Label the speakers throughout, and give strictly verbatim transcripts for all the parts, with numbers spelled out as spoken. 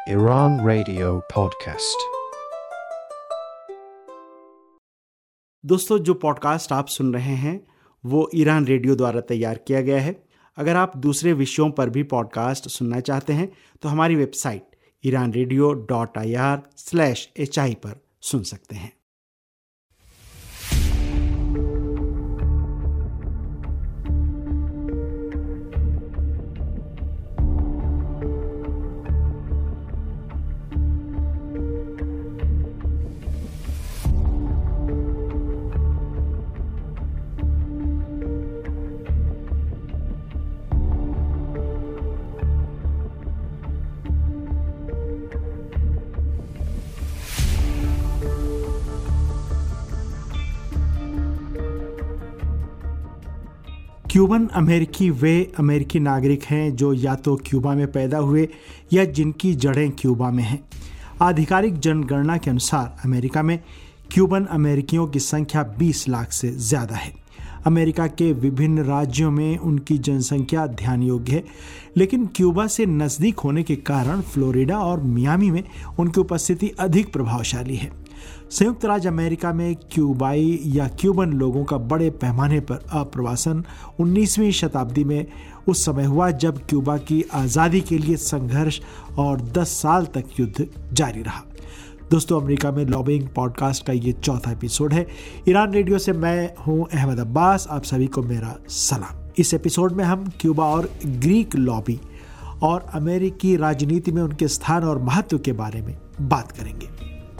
Speaker 1: Iran Radio Podcast।
Speaker 2: दोस्तों, जो podcast आप सुन रहे हैं वो ईरान रेडियो द्वारा तैयार किया गया है। अगर आप दूसरे विषयों पर भी पॉडकास्ट सुनना चाहते हैं तो हमारी website Iran radio dot I R slash H I पर सुन सकते हैं। क्यूबन अमेरिकी वे अमेरिकी नागरिक हैं जो या तो क्यूबा में पैदा हुए या जिनकी जड़ें क्यूबा में हैं। आधिकारिक जनगणना के अनुसार अमेरिका में क्यूबन अमेरिकियों की संख्या बीस लाख से ज़्यादा है। अमेरिका के विभिन्न राज्यों में उनकी जनसंख्या ध्यान योग्य है, लेकिन क्यूबा से नज़दीक होने के कारण फ्लोरिडा और मियामी में उनकी उपस्थिति अधिक प्रभावशाली है। संयुक्त राज्य अमेरिका में क्यूबाई या क्यूबन लोगों का बड़े पैमाने पर अप्रवासन उन्नीसवीं शताब्दी में उस समय हुआ जब क्यूबा की आज़ादी के लिए संघर्ष और दस साल तक युद्ध जारी रहा। दोस्तों, अमेरिका में लॉबिंग पॉडकास्ट का ये चौथा एपिसोड है। ईरान रेडियो से मैं हूं अहमद अब्बास, आप सभी को मेरा सलाम। इस एपिसोड में हम क्यूबा और ग्रीक लॉबी और अमेरिकी राजनीति में उनके स्थान और महत्व के बारे में बात करेंगे।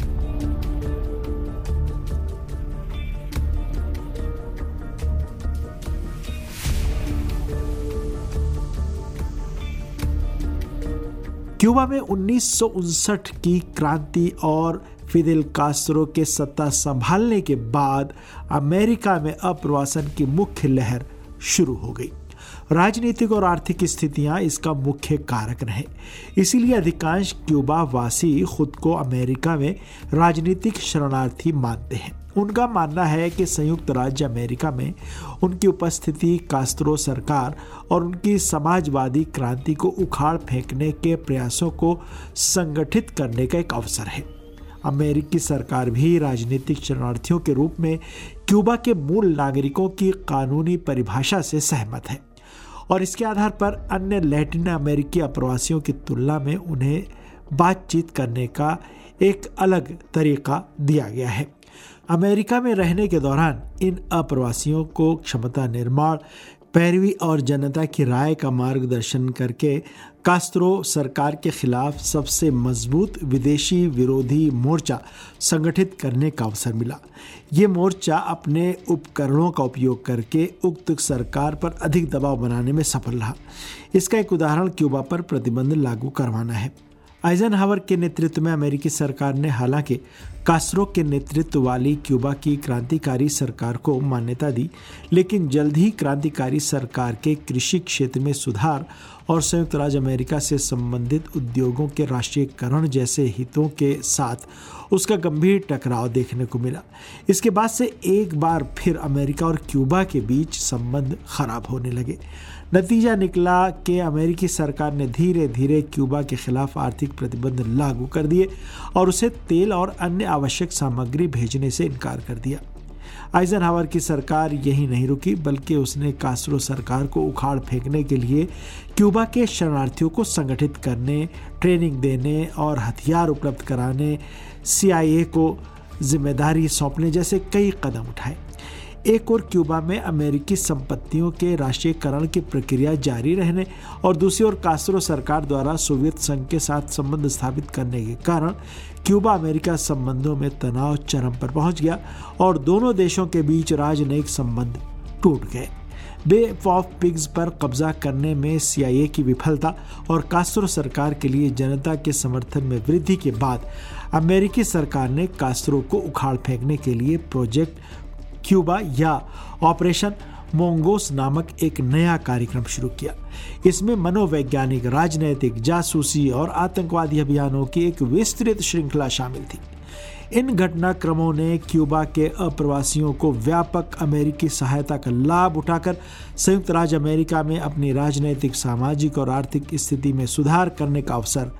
Speaker 2: क्यूबा में उन्नीस सौ उनसठ की क्रांति और फिदेल कास्त्रो के सत्ता संभालने के बाद अमेरिका में अप्रवासन की मुख्य लहर शुरू हो गई। राजनीतिक और आर्थिक स्थितियां इसका मुख्य कारक रहे। इसीलिए अधिकांश क्यूबा वासी खुद को अमेरिका में राजनीतिक शरणार्थी मानते हैं। उनका मानना है कि संयुक्त राज्य अमेरिका में उनकी उपस्थिति कास्त्रो सरकार और उनकी समाजवादी क्रांति को उखाड़ फेंकने के प्रयासों को संगठित करने का एक अवसर है। अमेरिकी सरकार भी राजनीतिक शरणार्थियों के रूप में क्यूबा के मूल नागरिकों की कानूनी परिभाषा से सहमत है और इसके आधार पर अन्य लैटिन अमेरिकी अप्रवासियों की तुलना में उन्हें बातचीत करने का एक अलग तरीका दिया गया है। अमेरिका में रहने के दौरान इन अप्रवासियों को क्षमता निर्माण, पैरवी और जनता की राय का मार्गदर्शन करके कास्त्रो सरकार के खिलाफ सबसे मजबूत विदेशी विरोधी मोर्चा संगठित करने का अवसर मिला। ये मोर्चा अपने उपकरणों का उपयोग करके उक्त सरकार पर अधिक दबाव बनाने में सफल रहा। इसका एक उदाहरण क्यूबा पर प्रतिबंध लागू करवाना है। आइजनहावर के नेतृत्व में अमेरिकी सरकार ने हालांकि कास्त्रो के नेतृत्व वाली क्यूबा की क्रांतिकारी सरकार को मान्यता दी, लेकिन जल्द ही क्रांतिकारी सरकार के कृषि क्षेत्र में सुधार और संयुक्त राज्य अमेरिका से संबंधित उद्योगों के राष्ट्रीयकरण जैसे हितों के साथ उसका गंभीर टकराव देखने को मिला। इसके बाद से एक बार फिर अमेरिका और क्यूबा के बीच संबंध खराब होने लगे। नतीजा निकला कि अमेरिकी सरकार ने धीरे धीरे क्यूबा के खिलाफ आर्थिक प्रतिबंध लागू कर दिए और उसे तेल और अन्य आवश्यक सामग्री भेजने से इनकार कर दिया। आइजनहावर की सरकार यही नहीं रुकी, बल्कि उसने कास्त्रो सरकार को उखाड़ फेंकने के लिए क्यूबा के शरणार्थियों को संगठित करने, ट्रेनिंग देने और हथियार उपलब्ध कराने, सी आई ए को जिम्मेदारी सौंपने जैसे कई कदम उठाए। एक और क्यूबा में अमेरिकी संपत्तियों के राष्ट्रीयकरण की प्रक्रिया जारी रहने और दूसरी ओर कास्त्रो सरकार द्वारा सोवियत संघ के साथ संबंध स्थापित करने के कारण क्यूबा अमेरिका संबंधों में तनाव चरम पर पहुंच गया और दोनों देशों के बीच राजनयिक संबंध टूट गए। बे ऑफ पिग्स पर कब्जा करने में सी आई ए की विफलता और कास्त्रो सरकार के लिए जनता के समर्थन में वृद्धि के बाद अमेरिकी सरकार ने कास्त्रो को उखाड़ फेंकने के लिए प्रोजेक्ट क्यूबा या ऑपरेशन मोंगोस नामक एक नया कार्यक्रम शुरू किया। इसमें मनोवैज्ञानिक, राजनैतिक, जासूसी और आतंकवादी अभियानों की एक विस्तृत श्रृंखला शामिल थी। इन घटनाक्रमों ने क्यूबा के अप्रवासियों को व्यापक अमेरिकी सहायता का लाभ उठाकर संयुक्त राज्य अमेरिका में अपनी राजनैतिक, सामाजिक और आर्थिक स्थिति में सुधार करने का अवसर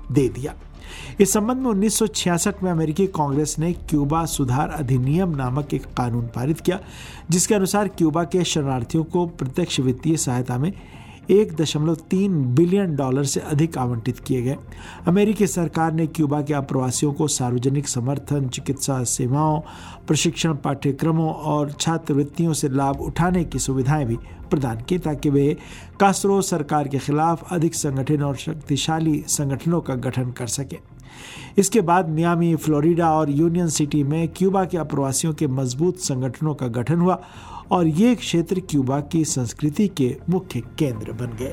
Speaker 2: दे दिया। इस संबंध में उन्नीस सौ छियासठ में अमेरिकी कांग्रेस ने क्यूबा सुधार अधिनियम नामक एक कानून पारित किया, जिसके अनुसार क्यूबा के शरणार्थियों को प्रत्यक्ष वित्तीय सहायता में एक दशमलव तीन बिलियन डॉलर से अधिक आवंटित किए गए। अमेरिकी सरकार ने क्यूबा के अप्रवासियों को सार्वजनिक समर्थन, चिकित्सा सेवाओं, प्रशिक्षण पाठ्यक्रमों और छात्रवृत्तियों से लाभ उठाने की सुविधाएं भी प्रदान की, ताकि वे कास्ट्रो सरकार के खिलाफ अधिक संगठन और शक्तिशाली संगठनों का गठन कर सके। इसके बाद मियामी, फ्लोरिडा और यूनियन सिटी में क्यूबा के अप्रवासियों के मजबूत संगठनों का गठन हुआ और ये क्षेत्र क्यूबा की संस्कृति के मुख्य केंद्र बन गए।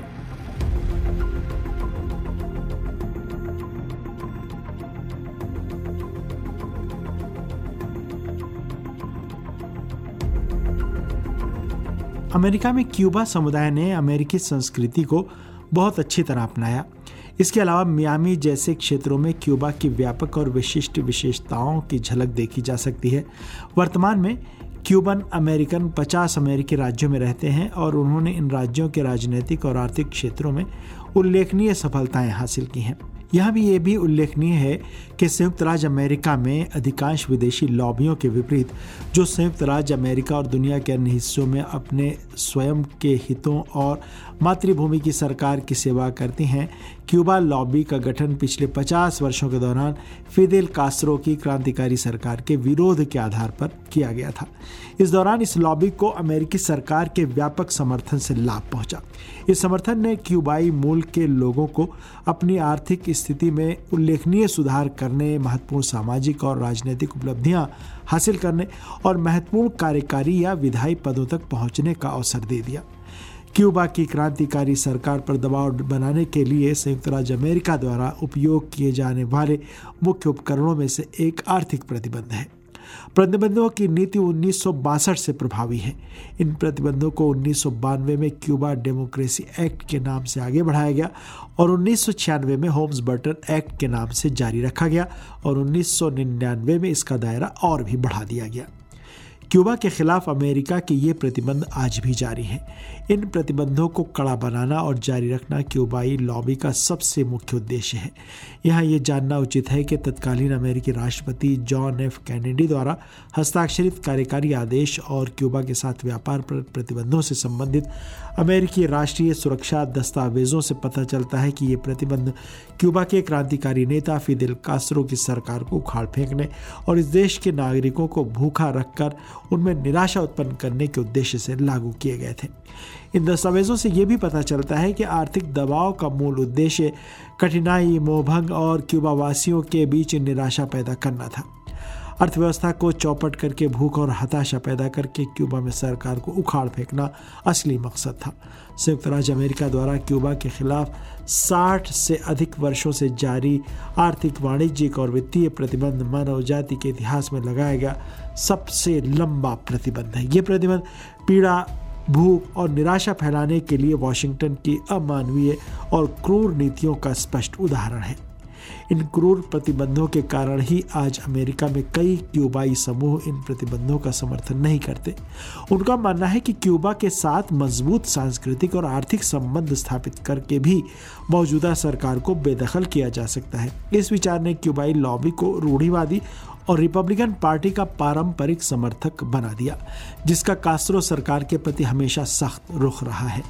Speaker 2: अमेरिका में क्यूबा समुदाय ने अमेरिकी संस्कृति को बहुत अच्छी तरह अपनाया। इसके अलावा मियामी जैसे क्षेत्रों में क्यूबा की व्यापक और विशिष्ट विशेषताओं की झलक देखी जा सकती है। वर्तमान में क्यूबन अमेरिकन पचास अमेरिकी राज्यों में रहते हैं और उन्होंने इन राज्यों के राजनीतिक और आर्थिक क्षेत्रों में उल्लेखनीय सफलताएं हासिल की हैं। यहाँ भी ये भी उल्लेखनीय है कि संयुक्त राज्य अमेरिका में अधिकांश विदेशी लॉबियों के विपरीत, जो संयुक्त राज्य अमेरिका और दुनिया के अन्य हिस्सों में अपने स्वयं के हितों और मातृभूमि की सरकार की सेवा करती हैं, क्यूबा लॉबी का गठन पिछले पचास वर्षों के दौरान फिदेल कास्ट्रो की क्रांतिकारी सरकार के विरोध के आधार पर किया गया था। इस दौरान इस लॉबी को अमेरिकी सरकार के व्यापक समर्थन से लाभ पहुंचा। इस समर्थन ने क्यूबाई मूल के लोगों को अपनी आर्थिक स्थिति में उल्लेखनीय सुधार करने, महत्वपूर्ण सामाजिक और राजनीतिक उपलब्धियां हासिल करने और महत्वपूर्ण कार्यकारी या विधायी पदों तक पहुंचने का अवसर दे दिया। क्यूबा की क्रांतिकारी सरकार पर दबाव बनाने के लिए संयुक्त राज्य अमेरिका द्वारा उपयोग किए जाने वाले मुख्य उपकरणों में से एक आर्थिक प्रतिबंध है। प्रतिबंधों की नीति उन्नीस सौ बासठ से प्रभावी है। इन प्रतिबंधों को उन्नीस सौ बानवे में क्यूबा डेमोक्रेसी एक्ट के नाम से आगे बढ़ाया गया और उन्नीस सौ छियानवे में होम्स बर्टन एक्ट के नाम से जारी रखा गया और उन्नीस सौ निन्यानवे में इसका दायरा और भी बढ़ा दिया गया। क्यूबा के खिलाफ अमेरिका के ये प्रतिबंध आज भी जारी हैं। इन प्रतिबंधों को कड़ा बनाना और जारी रखना क्यूबाई लॉबी का सबसे मुख्य उद्देश्य है। यहाँ ये जानना उचित है कि तत्कालीन अमेरिकी राष्ट्रपति जॉन एफ कैनेडी द्वारा हस्ताक्षरित कार्यकारी आदेश और क्यूबा के साथ व्यापार पर प्रतिबंधों से संबंधित अमेरिकी राष्ट्रीय सुरक्षा दस्तावेजों से पता चलता है कि ये प्रतिबंध क्यूबा के क्रांतिकारी नेता फिदेल कास्ट्रो की सरकार को उखाड़ फेंकने और इस देश के नागरिकों को भूखा रखकर उनमें निराशा उत्पन्न करने के उद्देश्य से लागू किए गए थे। इन दस्तावेजों से यह भी पता चलता है कि आर्थिक दबाव का मूल उद्देश्य कठिनाई, मोहभंग और क्यूबा वासियों के बीच निराशा पैदा करना था। अर्थव्यवस्था को चौपट करके भूख और हताशा पैदा करके क्यूबा में सरकार को उखाड़ फेंकना असली मकसद था। संयुक्त राज्य अमेरिका द्वारा क्यूबा के खिलाफ साठ से अधिक वर्षों से जारी आर्थिक, वाणिज्यिक और वित्तीय प्रतिबंध मानव जाति के इतिहास में लगाया गया सबसे लंबा प्रतिबंध है। ये प्रतिबंध पीड़ा, भूख और निराशा फैलाने के लिए वॉशिंगटन की अमानवीय और क्रूर नीतियों का स्पष्ट उदाहरण है। इन क्रूर प्रतिबंधों के कारण ही आज अमेरिका में कई क्यूबाई समूह इन प्रतिबंधों का समर्थन नहीं करते। उनका मानना है कि क्यूबा के साथ मजबूत सांस्कृतिक और आर्थिक संबंध स्थापित करके भी मौजूदा सरकार को बेदखल किया जा सकता है। इस विचार ने क्यूबाई लॉबी को रूढ़िवादी और रिपब्लिकन पार्टी का पारंपरिक समर्थक बना दिया, जिसका कास्ट्रो सरकार के प्रति हमेशा सख्त रुख रहा है।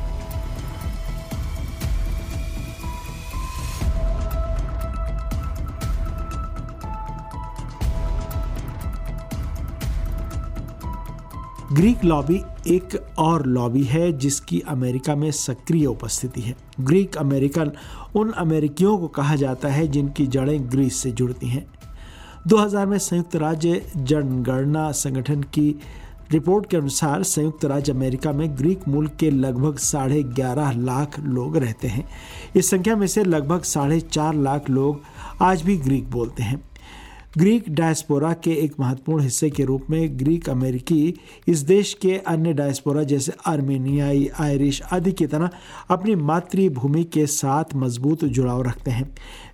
Speaker 2: ग्रीक लॉबी एक और लॉबी है जिसकी अमेरिका में सक्रिय उपस्थिति है। ग्रीक अमेरिकन उन अमेरिकियों को कहा जाता है जिनकी जड़ें ग्रीस से जुड़ती हैं। दो हज़ार में संयुक्त राज्य जनगणना संगठन की रिपोर्ट के अनुसार संयुक्त राज्य अमेरिका में ग्रीक मूल के लगभग साढ़े ग्यारह लाख लोग रहते हैं। इस संख्या में से लगभग साढ़े चार लाख लोग आज भी ग्रीक बोलते हैं। ग्रीक डायस्पोरा के एक महत्वपूर्ण हिस्से के रूप में ग्रीक अमेरिकी इस देश के अन्य डायस्पोरा जैसे आर्मेनियाई, आयरिश आदि की तरह अपनी मातृभूमि के साथ मजबूत जुड़ाव रखते हैं।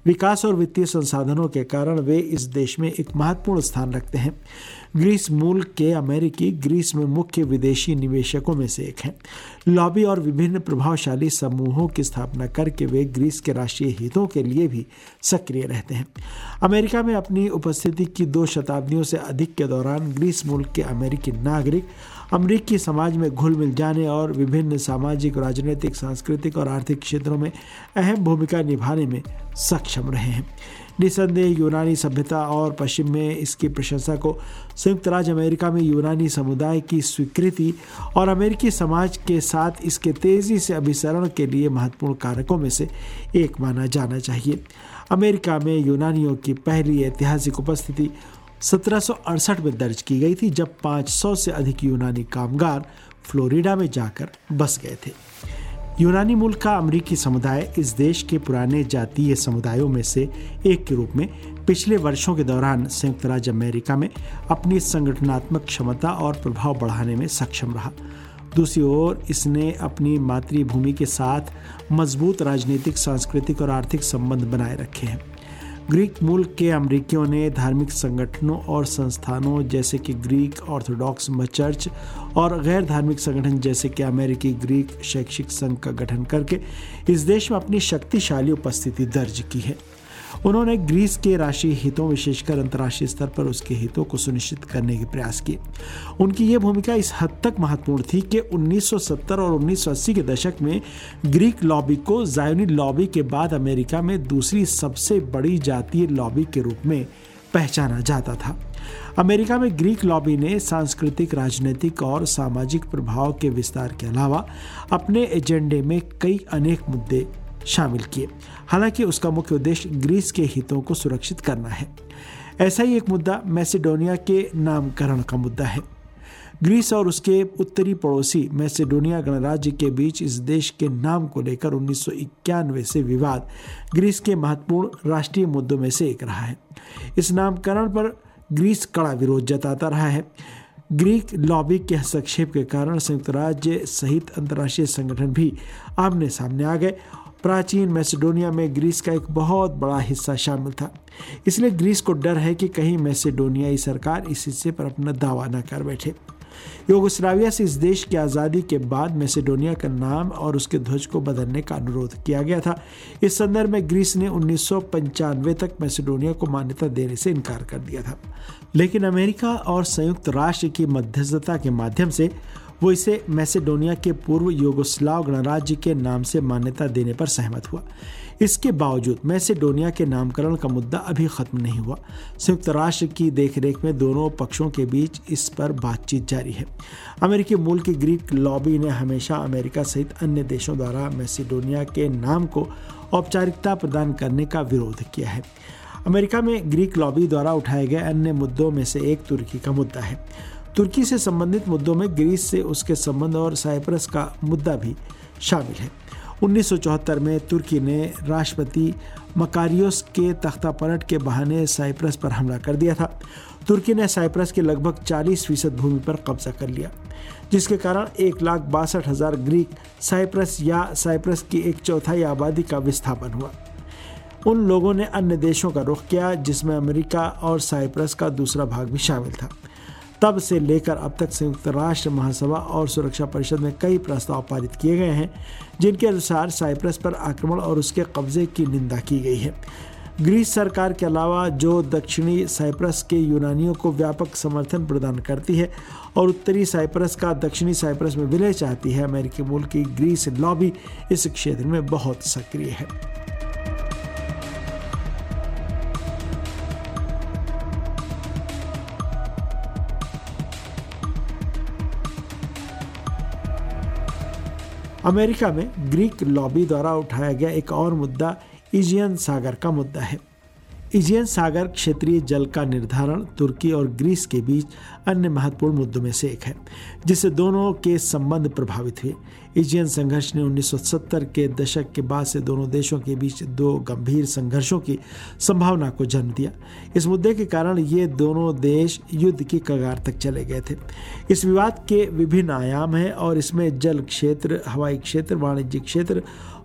Speaker 2: विकास और वित्तीय संसाधनों के कारण वे इस देश में एक महत्वपूर्ण स्थान रखते हैं। ग्रीस मूल के अमेरिकी ग्रीस में मुख्य विदेशी निवेशकों में से एक हैं। लॉबी और विभिन्न प्रभावशाली समूहों की स्थापना करके वे ग्रीस के राष्ट्रीय हितों के लिए भी सक्रिय रहते हैं। अमेरिका में अपनी उपस्थिति की दो शताब्दियों से अधिक के दौरान ग्रीस मूल के अमेरिकी नागरिक अमेरिकी समाज में घुल मिल जाने और विभिन्न सामाजिक, राजनीतिक, सांस्कृतिक और आर्थिक क्षेत्रों में अहम भूमिका निभाने में सक्षम रहे हैं। निसंदेह यूनानी सभ्यता और पश्चिम में इसकी प्रशंसा को संयुक्त राज्य अमेरिका में यूनानी समुदाय की स्वीकृति और अमेरिकी समाज के साथ इसके तेजी से अभिसरण के लिए महत्वपूर्ण कारकों में से एक माना जाना चाहिए। अमेरिका में यूनानियों की पहली ऐतिहासिक उपस्थिति सत्रह सौ अड़सठ में दर्ज की गई थी, जब पाँच सौ से अधिक यूनानी कामगार फ्लोरिडा में जाकर बस गए थे। यूनानी मूल का अमेरिकी समुदाय इस देश के पुराने जातीय समुदायों में से एक के रूप में पिछले वर्षों के दौरान संयुक्त राज्य अमेरिका में अपनी संगठनात्मक क्षमता और प्रभाव बढ़ाने में सक्षम रहा। दूसरी ओर इसने अपनी मातृभूमि के साथ मजबूत राजनीतिक, सांस्कृतिक और आर्थिक संबंध बनाए रखे हैं। ग्रीक मूल के अमेरिकियों ने धार्मिक संगठनों और संस्थानों जैसे कि ग्रीक ऑर्थोडॉक्स चर्च और गैर धार्मिक संगठन जैसे कि अमेरिकी ग्रीक शैक्षिक संघ का गठन करके इस देश में अपनी शक्तिशाली उपस्थिति दर्ज की है। उन्होंने ग्रीस के राष्ट्रीय हितों, विशेषकर अंतर्राष्ट्रीय स्तर पर उसके हितों को सुनिश्चित करने के प्रयास किए। उनकी ये भूमिका इस हद तक महत्वपूर्ण थी कि उन्नीस सौ सत्तर और उन्नीस सौ अस्सी के दशक में ग्रीक लॉबी को ज़ायोनी लॉबी के बाद अमेरिका में दूसरी सबसे बड़ी जातीय लॉबी के रूप में पहचाना जाता था। अमेरिका में ग्रीक लॉबी ने सांस्कृतिक, राजनीतिक और सामाजिक प्रभाव के विस्तार के अलावा अपने एजेंडे में कई अनेक मुद्दे शामिल किए। हालांकि उसका मुख्य उद्देश्य ग्रीस के हितों को सुरक्षित करना है। ऐसा ही एक मुद्दा मैसेडोनिया के नामकरण का मुद्दा है। ग्रीस और उसके उत्तरी पड़ोसी मैसेडोनिया गणराज्य के बीच इस देश के नाम को लेकर उन्नीस सौ इक्यानवे से विवाद ग्रीस के महत्वपूर्ण राष्ट्रीय मुद्दों में से एक रहा है। इस नामकरण पर ग्रीस कड़ा विरोध जताता रहा है। ग्रीक लॉबी के हस्तक्षेप के कारण संयुक्त राज्य सहित अंतर्राष्ट्रीय संगठन भी आमने सामने आ गए। प्राचीन मैसेडोनिया में ग्रीस का एक बहुत बड़ा हिस्सा शामिल था, इसलिए ग्रीस को डर है कि कहीं मैसेडोनियाई सरकार इस हिस्से पर अपना दावा न कर बैठे। यूगोस्लाविया से इस देश की आज़ादी के बाद मैसेडोनिया का नाम और उसके ध्वज को बदलने का अनुरोध किया गया था। इस संदर्भ में ग्रीस ने उन्नीस सौ पंचानवे तक मैसेडोनिया को मान्यता देने से इनकार कर दिया था, लेकिन अमेरिका और संयुक्त राष्ट्र की मध्यस्थता के माध्यम से वो इसे मैसेडोनिया के पूर्व यूगोस्लाव गणराज्य के नाम से मान्यता देने पर सहमत हुआ। इसके बावजूद मैसेडोनिया के नामकरण का मुद्दा अभी खत्म नहीं हुआ। संयुक्त राष्ट्र की देखरेख में दोनों पक्षों के बीच इस पर बातचीत जारी है। अमेरिकी मूल की ग्रीक लॉबी ने हमेशा अमेरिका सहित अन्य देशों द्वारा मैसेडोनिया के नाम को औपचारिकता प्रदान करने का विरोध किया है। अमेरिका में ग्रीक लॉबी द्वारा उठाए गए अन्य मुद्दों में से एक तुर्की का मुद्दा है। तुर्की से संबंधित मुद्दों में ग्रीस से उसके संबंध और साइप्रस का मुद्दा भी शामिल है। उन्नीस सौ चौहत्तर में तुर्की ने राष्ट्रपति मकारियोस के तख्तापलट के बहाने साइप्रस पर हमला कर दिया था। तुर्की ने साइप्रस के लगभग चालीस फीसद भूमि पर कब्जा कर लिया, जिसके कारण एक लाख बासठ हजार ग्रीक साइप्रस या साइप्रस की एक चौथाई आबादी का विस्थापन हुआ। उन लोगों ने अन्य देशों का रुख किया, जिसमें अमेरिका और साइप्रस का दूसरा भाग भी शामिल था। तब से लेकर अब तक संयुक्त राष्ट्र महासभा और सुरक्षा परिषद में कई प्रस्ताव पारित किए गए हैं, जिनके अनुसार साइप्रस पर आक्रमण और उसके कब्जे की निंदा की गई है। ग्रीस सरकार के अलावा जो दक्षिणी साइप्रस के यूनानियों को व्यापक समर्थन प्रदान करती है और उत्तरी साइप्रस का दक्षिणी साइप्रस में विलय चाहती है, अमेरिकी मूल की ग्रीस लॉबी इस क्षेत्र में बहुत सक्रिय है। अमेरिका में ग्रीक लॉबी द्वारा उठाया गया एक और मुद्दा इजियन सागर का मुद्दा है। इजियन सागर क्षेत्रीय जल का निर्धारण तुर्की और ग्रीस के बीच अन्य महत्वपूर्ण मुद्दों में से एक है, जिससे दोनों के संबंध प्रभावित हुए। इजियन संघर्ष ने उन्नीस सौ सत्तर के दशक के बाद से दोनों देशों के बीच दो गंभीर संघर्षों की संभावना को जन्म दिया। इस मुद्दे के कारण ये दोनों देश युद्ध की कगार तक चले गए थे। इस विवाद के विभिन्न आयाम हैं और इसमें जल क्षेत्र, हवाई क्षेत्र, वाणिज्यिक क्षेत्र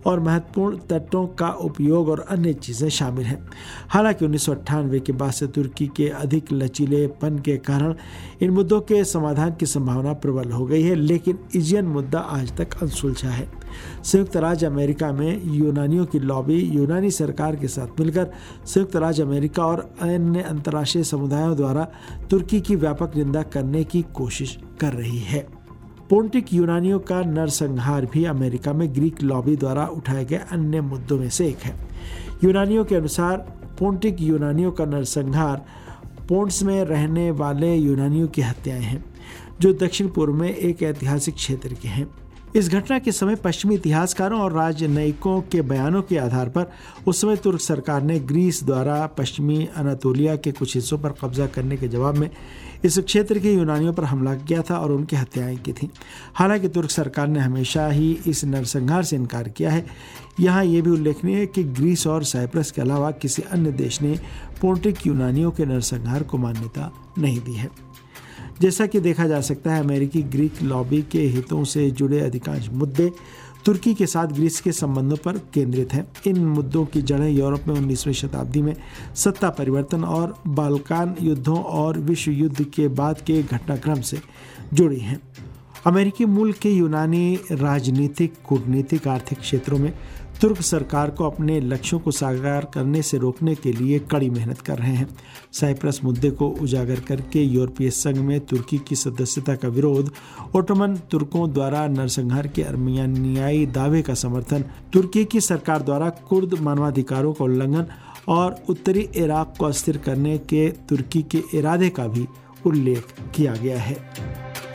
Speaker 2: और महत्वपूर्ण तटों का उपयोग और अन्य चीज़ें शामिल हैं। हालांकि उन्नीस सौ अट्ठानवे के बाद से तुर्की के अधिक लचीलेपन के कारण इन मुद्दों के समाधान की संभावना प्रबल हो गई है, लेकिन एजियन मुद्दा आज तक अनसुलझा है। संयुक्त राज्य अमेरिका में यूनानियों की लॉबी यूनानी सरकार के साथ मिलकर संयुक्त राज्य अमेरिका और अन्य अंतर्राष्ट्रीय समुदायों द्वारा तुर्की की व्यापक निंदा करने की कोशिश कर रही है। पोंटिक यूनानियों का नरसंहार भी अमेरिका में ग्रीक लॉबी द्वारा उठाए गए अन्य मुद्दों में से एक है। यूनानियों के अनुसार पोंटिक यूनानियों का नरसंहार पोंट्स में रहने वाले यूनानियों की हत्याएं हैं, जो दक्षिण पूर्व में एक ऐतिहासिक क्षेत्र के हैं। इस घटना के समय पश्चिमी इतिहासकारों और राजनयिकों के बयानों के आधार पर उस समय तुर्क सरकार ने ग्रीस द्वारा पश्चिमी अनातोलिया के कुछ हिस्सों पर कब्जा करने के जवाब में इस क्षेत्र के यूनानियों पर हमला किया था और उनकी हत्याएं की थी। हालांकि तुर्क सरकार ने हमेशा ही इस नरसंहार से इनकार किया है। यहाँ ये भी उल्लेखनीय है कि ग्रीस और साइप्रस के अलावा किसी अन्य देश ने पोंटिक यूनानियों के नरसंहार को मान्यता नहीं दी है। जैसा कि देखा जा सकता है, अमेरिकी ग्रीक लॉबी के हितों से जुड़े अधिकांश मुद्दे तुर्की के साथ ग्रीस के संबंधों पर केंद्रित हैं। इन मुद्दों की जड़ें यूरोप में उन्नीसवीं शताब्दी में सत्ता परिवर्तन और बाल्कान युद्धों और विश्व युद्ध के बाद के घटनाक्रम से जुड़ी हैं। अमेरिकी मूल के यूनानी राजनीतिक, कूटनीतिक, आर्थिक क्षेत्रों में तुर्क सरकार को अपने लक्ष्यों को साकार करने से रोकने के लिए कड़ी मेहनत कर रहे हैं। साइप्रस मुद्दे को उजागर करके यूरोपीय संघ में तुर्की की सदस्यता का विरोध, ओटोमन तुर्कों द्वारा नरसंहार के अर्मेनियाई दावे का समर्थन, तुर्की की सरकार द्वारा कुर्द मानवाधिकारों का उल्लंघन और उत्तरी इराक को अस्थिर करने के तुर्की के इरादे का भी उल्लेख किया गया है।